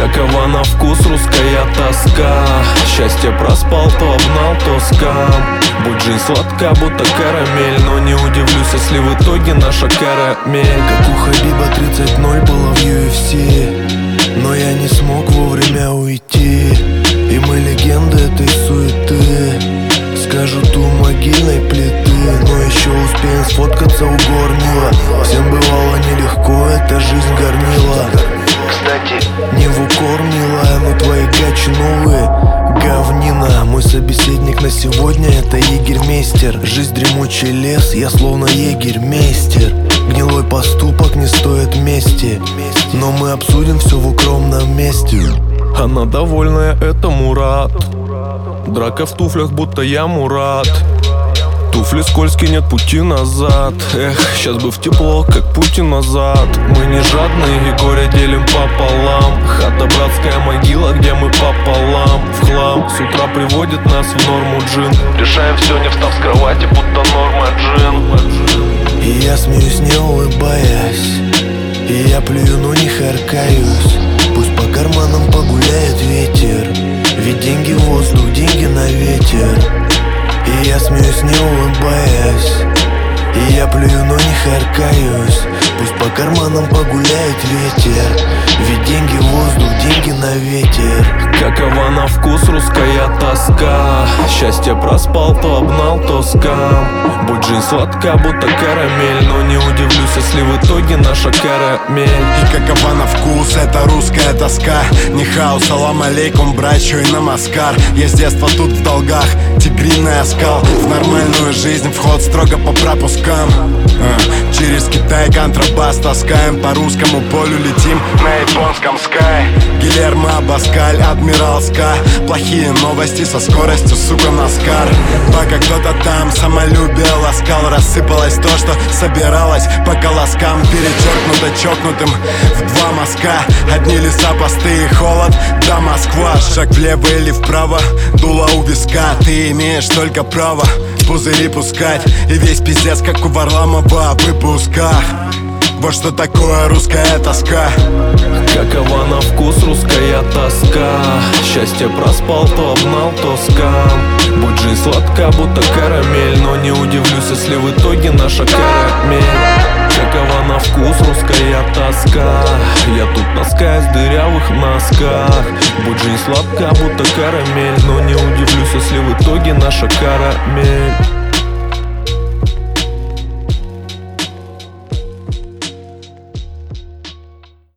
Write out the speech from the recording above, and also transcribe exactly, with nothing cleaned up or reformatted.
Какова на вкус русская тоска. Счастье проспал, то обнал, то скам. Будь жизнь сладка, будто карамель, но не удивлюсь, если в итоге наша карамель. Как у Хабиба тридцать ноль было в ю эф си, но я не смог вовремя уйти. И мы легенды этой суеты, скажут у могильной плиты. Но еще успеем сфоткаться у горнила. Всем бывало нелегко, эта жизнь горнила. Кстати, не в укор, милая, но твои гачи новые говнина. Мой собеседник на сегодня — это егермейстер. Жизнь дремучий лес, я словно егермейстер. Гнилой поступок не стоит мести, но мы обсудим все в укромном месте. Она довольная, это Мурат. Драка в туфлях, будто я Мурат. Туфли скользкие, нет пути назад. Эх, сейчас бы в тепло, как пути назад. Мы не жадные и горе делим пополам. Хата братская могила, где мы пополам. В хлам с утра приводит нас в норму джин. Решаем все, не встав с кровати, будто норма джин. И я смеюсь, не улыбаясь, и я плюю, но не харкаюсь. Пусть по карманам погуляет ветер, ведь деньги в воздух, деньги на ветер. И я смеюсь, не улыбаясь, и я плюю, но не харкаюсь. Пусть по карманам погуляет ветер, ведь деньги в воздух, деньги на ветер. Какова на вкус русская тоска. Счастье проспал, то обнал, то скам. Будь жизнь сладка, будто карамель, но не удивлюсь, если в итоге наша карамель. И какова на вкус эта русская тоска. Нихау, салам алейкум, брачу и намаскар. Я с детства тут в долгах, тигриный оскал. В нормальную жизнь вход строго по пропускам. а, Через Китай контрабас таскаем. По русскому полю летим на японском скай. Гильермо Абаскаль, адмирал Ска. Плохие новости со скоростью, сука, Наскар. Пока кто-то там самолюбие ласкал, рассыпалось то, что собиралось по колоскам. Перечеркнуто чокнутым в два мазка. Одни леса, посты и холод, да Москва. Шаг влево или вправо, дуло у виска. Ты имеешь только право пузыри пускать. И весь пиздец, как у Варламова в выпусках. Вот что такое русская тоска. Какова на вкус русская тоска. Счастье проспал, то обнал, то скам. Будь жизнь сладка, будто карамель, но не удивлюсь, если в итоге наша карамель. Какова на вкус русская тоска. Я тут таскаюсь в дырявых носках. Будь жизнь сладка, будто карамель, но не удивлюсь, если в итоге наша карамель.